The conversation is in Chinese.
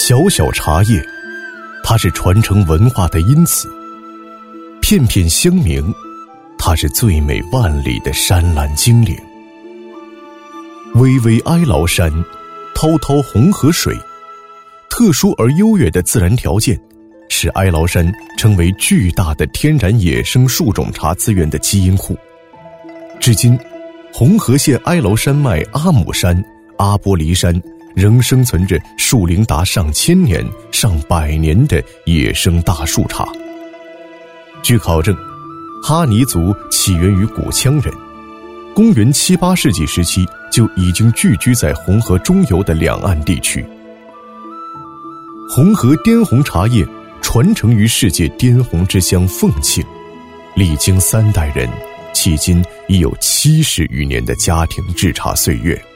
小小茶叶，它是传承文化的因子；片片香茗，它是最美万里的山岚精灵。巍巍哀牢山，滔滔红河水，特殊而优越的自然条件使哀牢山成为巨大的天然野生树种茶资源的基因库。至今，红河县哀牢山脉阿姆山、阿波离山仍生存着树龄达上千年、上百年的野生大树茶。据考证，哈尼族起源于古羌人，公元7、8世纪时期就已经聚居在红河中游的两岸地区。红河滇红茶叶传承于世界滇红之乡凤庆，历经3代人，迄今已有70余年的家庭制茶岁月。